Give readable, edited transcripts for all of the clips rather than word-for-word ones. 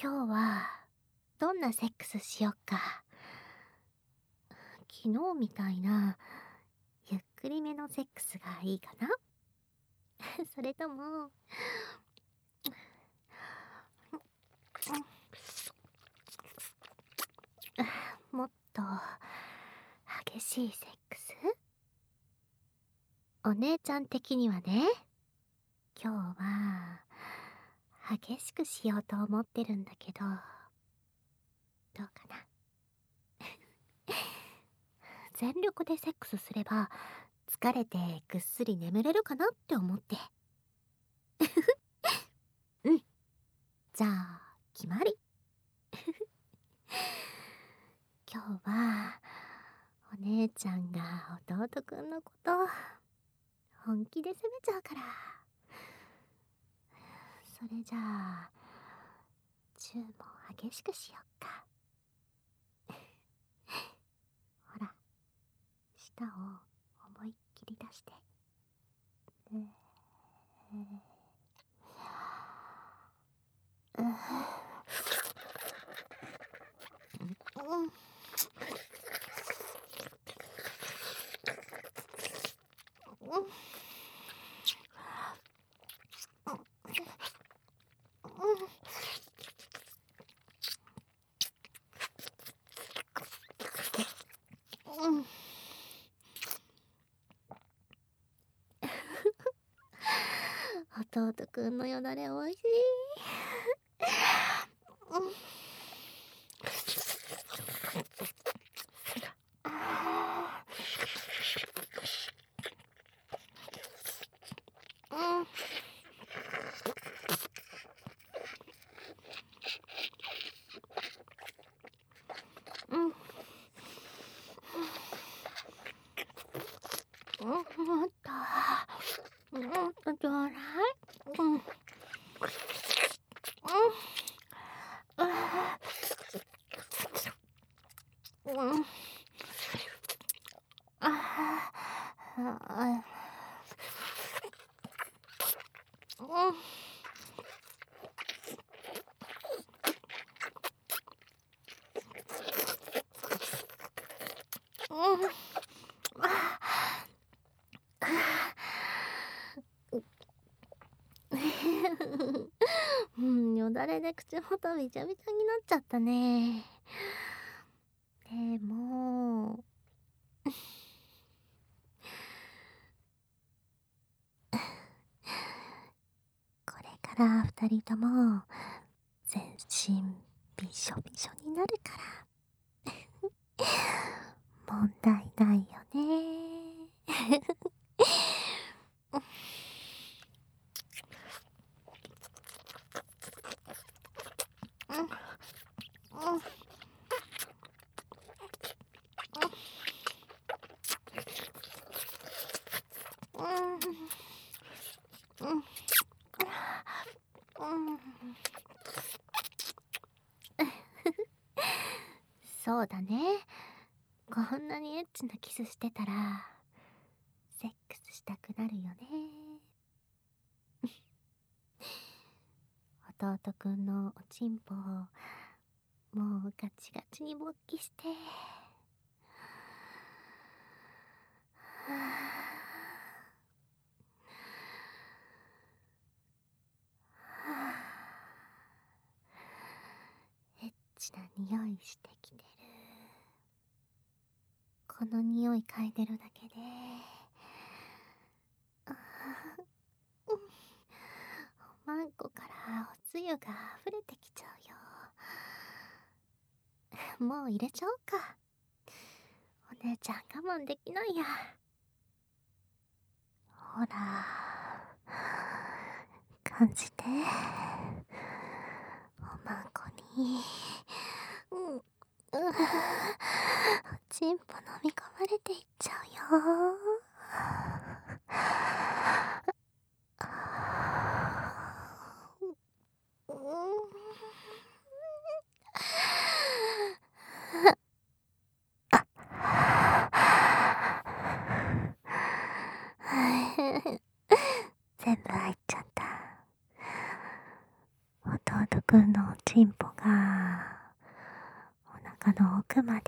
今日はどんなセックスしよっか。昨日みたいなゆっくりめのセックスがいいかな。それとももっと激しいセックス。お姉ちゃん的にはね、今日は激しくしようと思ってるんだけど、どうかな。全力でセックスすれば疲れてぐっすり眠れるかなって思って。うん、じゃあ決まり。今日はお姉ちゃんが弟くんのこと本気で責めちゃうから。それじゃあチューも激しくしよっか。ほら、舌を思いっきり出して。弟くんのよだれおいしい。もっとちょうだい。よだれで口元びちゃびちゃになっちゃったね。でもこれから二人とも全身びしょびしょになるから問題ないよね。そうだね。こんなにエッチなキスしてたらセックスしたくなるよね。弟くんのおちんぽをもうガチガチに勃起して、エッチな匂いしてきてる。この匂い嗅いでるだけでおまんこからおつゆが溢れてきちゃうよ。もう入れちゃおうか。お姉ちゃん我慢できないや。ほら、感じて。おまんこにおちんぽ飲み込まれていっちゃうよ。全部入っちゃった。弟くんのおちんぽがの奥まで。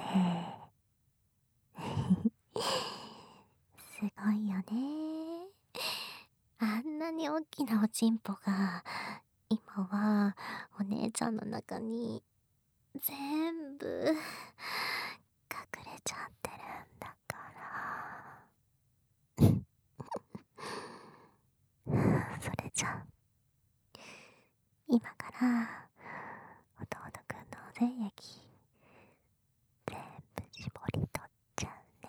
すごいよね。あんなに大きなおちんぽが今はお姉ちゃんの中に全部隠れちゃってるんだから。それじゃ今から弟くんの全液全部絞り取っちゃうね。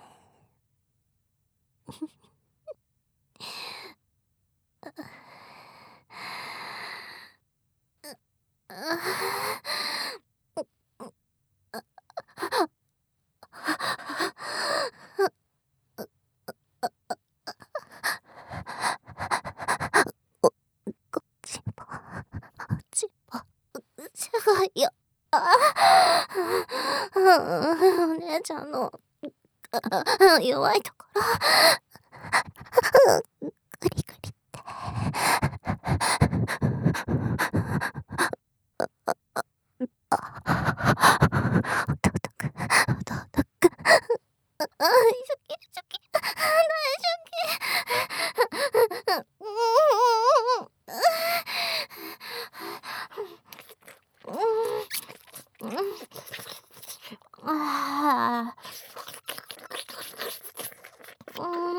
ちんぽ、ちんぽ、すごいよ。お姉ちゃんの弱いところ、グリグリって。弟くん、弟くん、ショキショキ、大丈夫。ああ、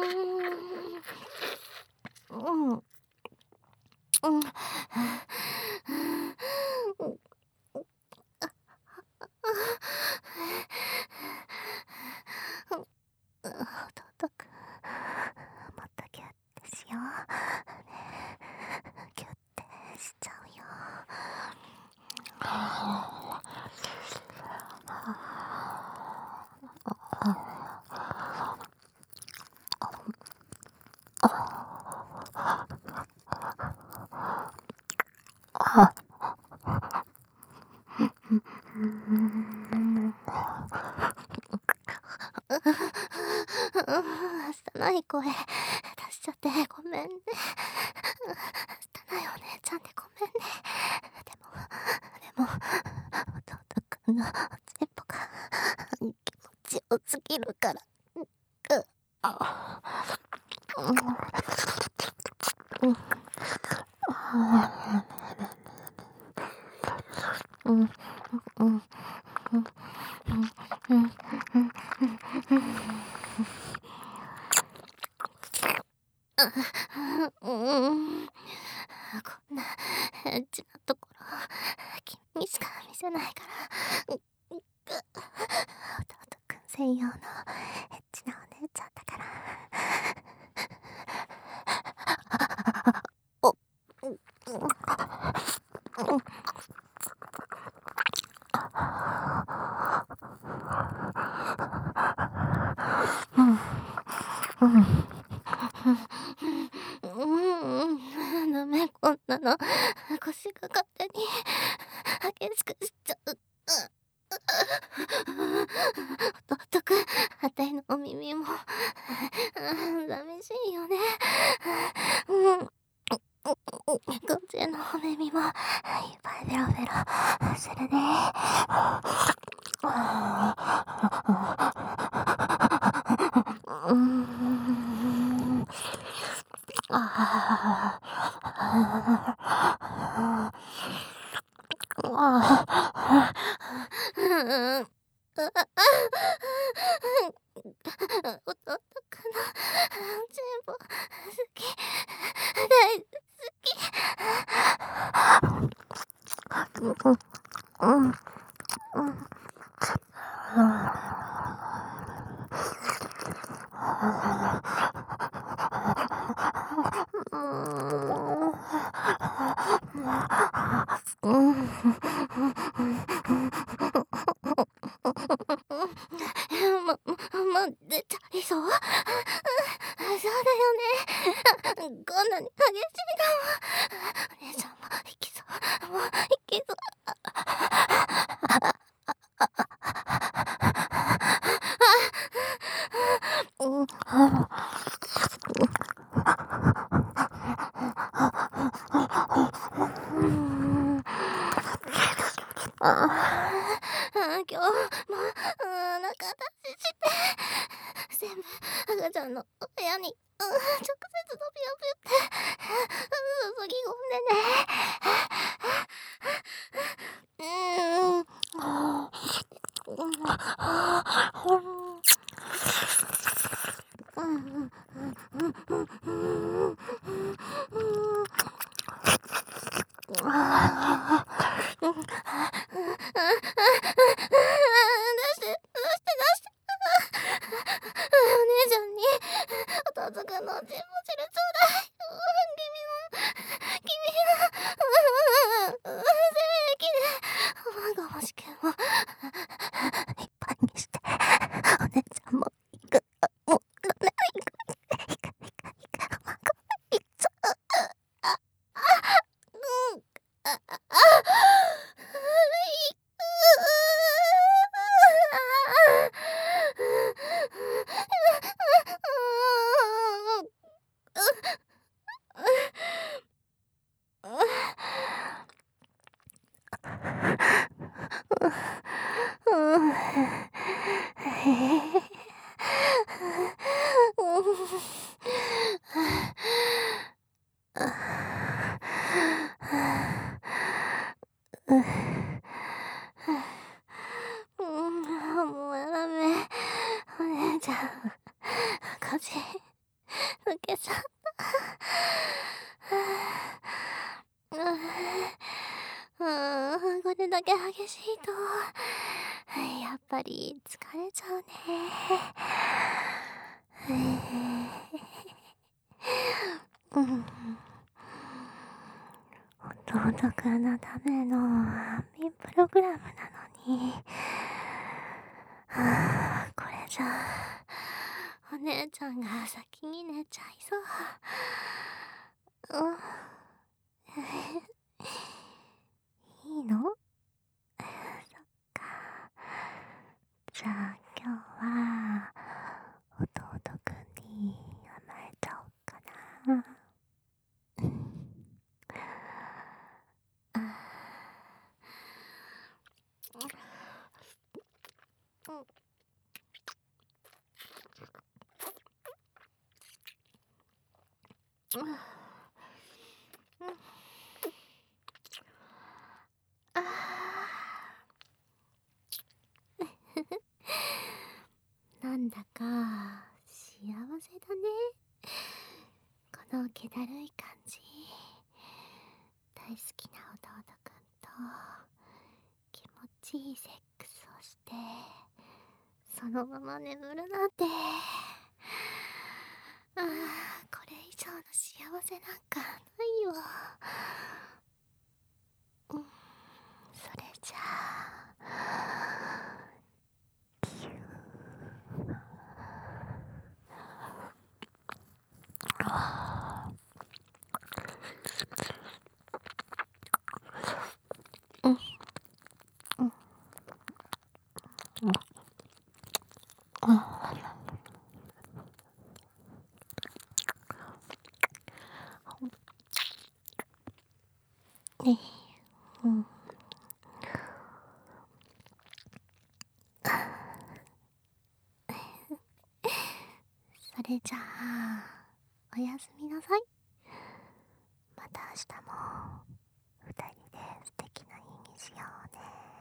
弟くん、もっとギュッてしよう。ギュッてしちゃうよ。拙い声出しちゃってごめんね。拙いお姉ちゃんでごめんね。でも弟くんのおちんぽが気持ちよすぎるから。こんなエッチなところ君にしか見せないから。弟くん専用のエッチなお姉ちゃんだから。ダメ、こんなの腰が勝手に激しくしちゃう。弟くん、あたいのお耳も寂しいよね。こっちのお耳もいっぱいベロベロするね。弟くんのチンポ好き、大好き。出ちゃいそう。そうだよね。こんなに激しいのもお姉ちゃんもいきそう。もういきそう。今日もちゃんの部屋に直接飛び降りて注ぎ込んでね。お姉ちゃんに弟くんのチンポ汁ちょうだい。君の精液でがましくもいっぱいにしてお姉ちゃんも行く。もうダメ。いっちゃう。もうやだめ。お姉ちゃん腰抜けちゃった。これだけ激しいとやっぱり疲れちゃうね。弟くんのための安眠プログラムなのに、これじゃお姉ちゃんが先に寝ちゃいそう。いいの？そっか。じゃあ今日は弟くんに甘えちゃおうかな。なんだか幸せだね。この気だるい感じ。大好きな弟くんと気持ちいいセックスをしてそのまま眠るなんて、これ以上の幸せなんかないわ。それじゃあそれじゃあおやすみなさい。また明日も二人で素敵な日にしようね。